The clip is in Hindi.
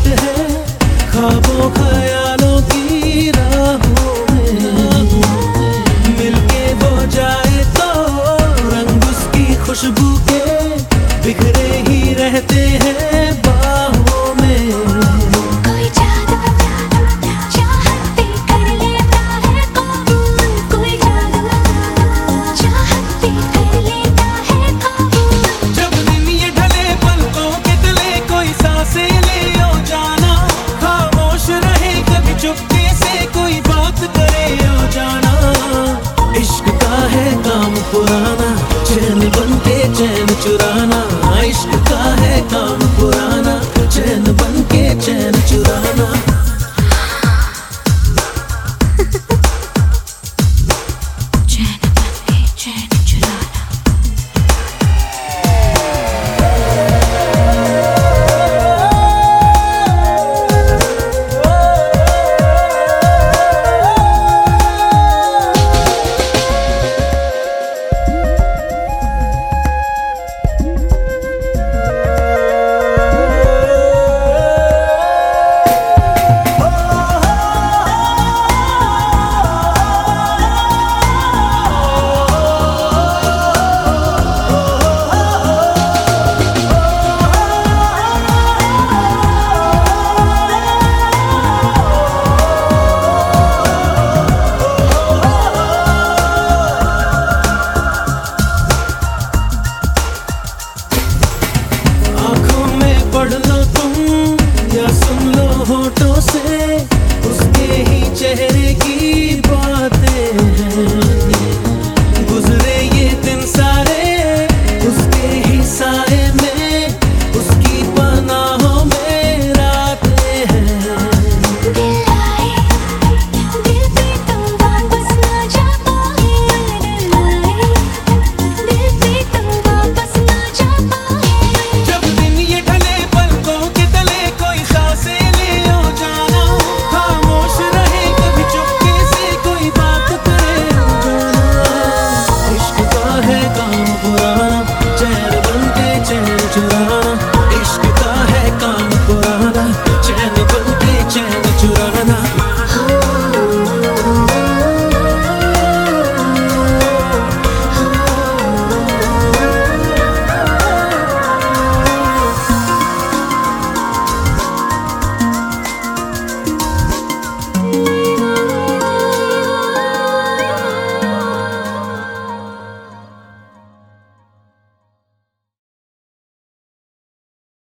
बात है ख्वाबों ख्यालों की राहों में, मिलके वो जाए तो रंग उसकी खुशबू के बिखरे ही रहते हैं बाहों में। कोई जादू चाहत पे कर लेता है काबू, कोई जादू चाहत पे कर लेता है काबू। जब दिन ये ढले पलकों के तले कोई सांसें ले ओ जाना, खामोश रहे कभी चुपके से कोई बात करे ओ जाना। इश्क का है काम पुराना, चैन बनके चैन चुराना। इश्क का है काम पुराना, चैन बनके चैन चुराना। चैन बनके चैन चुराना। पढ़ लो तुम या सुन लो होठों से उसके ही चेहरे की